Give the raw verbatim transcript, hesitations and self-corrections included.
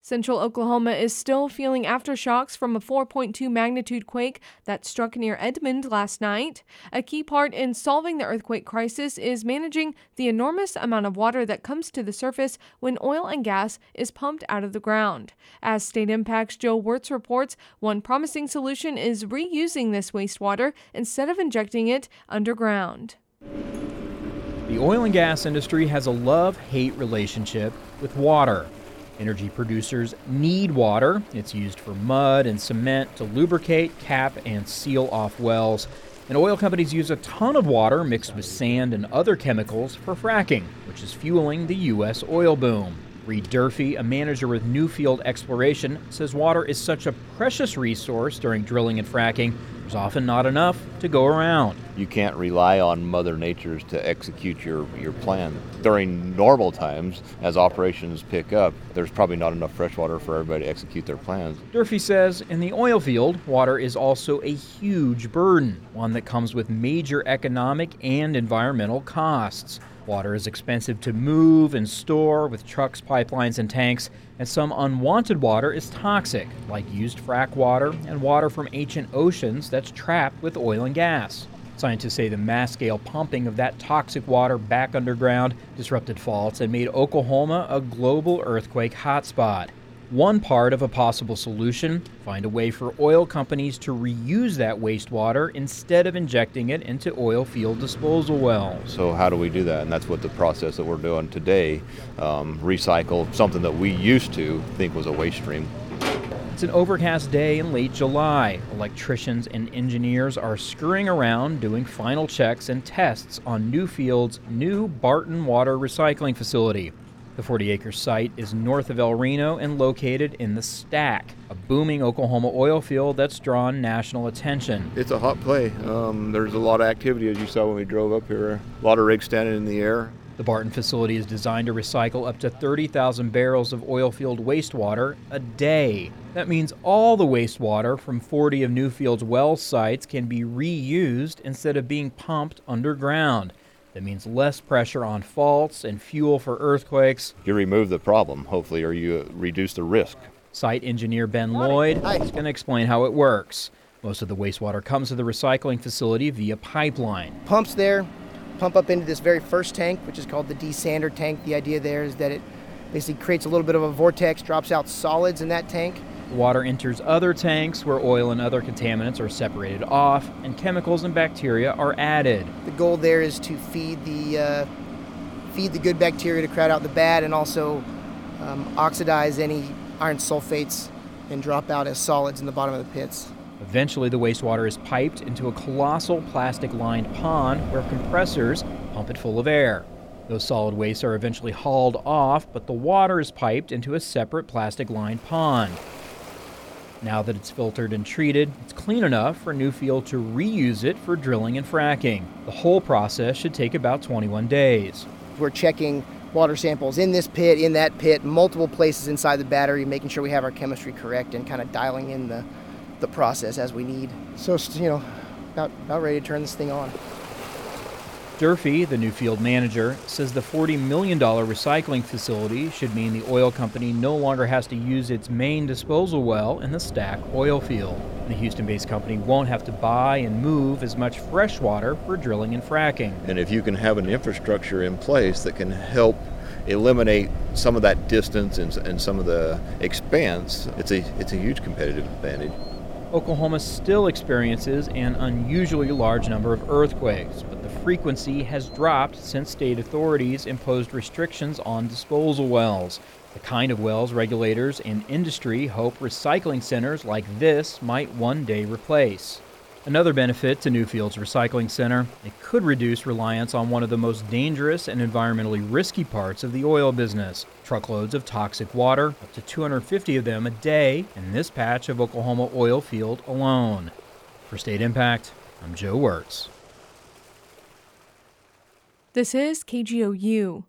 Central Oklahoma is still feeling aftershocks from a four point two magnitude quake that struck near Edmond last night. A key part in solving the earthquake crisis is managing the enormous amount of water that comes to the surface when oil and gas is pumped out of the ground. As State Impact's Joe Wirtz reports, one promising solution is reusing this wastewater instead of injecting it underground. The oil and gas industry has a love-hate relationship with water. Energy producers need water. It's used for mud and cement to lubricate, cap, and seal off wells. And oil companies use a ton of water mixed with sand and other chemicals for fracking, which is fueling the U S oil boom. Reed Durfee, a manager with Newfield Exploration, says water is such a precious resource during drilling and fracking. There's often not enough to go around. You can't rely on Mother Nature to execute your, your plan. During normal times, as operations pick up, there's probably not enough fresh water for everybody to execute their plans. Durfee says in the oil field, water is also a huge burden, one that comes with major economic and environmental costs. Water is expensive to move and store with trucks, pipelines, and tanks, and some unwanted water is toxic, like used frack water and water from ancient oceans that's trapped with oil and gas. Scientists say the mass-scale pumping of that toxic water back underground disrupted faults and made Oklahoma a global earthquake hotspot. One part of a possible solution, find a way for oil companies to reuse that wastewater instead of injecting it into oil field disposal wells. So how do we do that? And that's what the process that we're doing today, um, recycle something that we used to think was a waste stream. It's an overcast day in late July. Electricians and engineers are scurrying around doing final checks and tests on Newfield's new Barton Water Recycling Facility. The forty-acre site is north of El Reno and located in the Stack, a booming Oklahoma oil field that's drawn national attention. It's a hot play. Um, there's a lot of activity, as you saw when we drove up here. A lot of rigs standing in the air. The Barton facility is designed to recycle up to thirty thousand barrels of oil field wastewater a day. That means all the wastewater from forty of Newfield's well sites can be reused instead of being pumped underground. That means less pressure on faults and fuel for earthquakes. You remove the problem, hopefully, or you reduce the risk. Site engineer Ben Lloyd is going to explain how it works. Most of the wastewater comes to the recycling facility via pipeline. Pumps there, pump up into this very first tank, which is called the desander tank. The idea there is that it basically creates a little bit of a vortex, drops out solids in that tank. The water enters other tanks where oil and other contaminants are separated off and chemicals and bacteria are added. The goal there is to feed the uh, feed the good bacteria to crowd out the bad, and also um, oxidize any iron sulfates and drop out as solids in the bottom of the pits. Eventually, the wastewater is piped into a colossal plastic-lined pond where compressors pump it full of air. Those solid wastes are eventually hauled off, but the water is piped into a separate plastic-lined pond. Now that it's filtered and treated, it's clean enough for Newfield to reuse it for drilling and fracking. The whole process should take about twenty-one days. We're checking water samples in this pit, in that pit, multiple places inside the battery, making sure we have our chemistry correct and kind of dialing in the, the process as we need. So, you know, about, about ready to turn this thing on. Durfee, the Newfield manager, says the forty million dollars recycling facility should mean the oil company no longer has to use its main disposal well in the Stack oil field. The Houston-based company won't have to buy and move as much fresh water for drilling and fracking. And if you can have an infrastructure in place that can help eliminate some of that distance and, and some of the expense, it's a, it's a huge competitive advantage. Oklahoma still experiences an unusually large number of earthquakes, but the frequency has dropped since state authorities imposed restrictions on disposal wells. The kind of wells regulators and industry hope recycling centers like this might one day replace. Another benefit to Newfield's recycling center, it could reduce reliance on one of the most dangerous and environmentally risky parts of the oil business. Truckloads of toxic water, up to two hundred fifty of them a day in this patch of Oklahoma oil field alone. For State Impact, I'm Joe Wirtz. This is K G O U.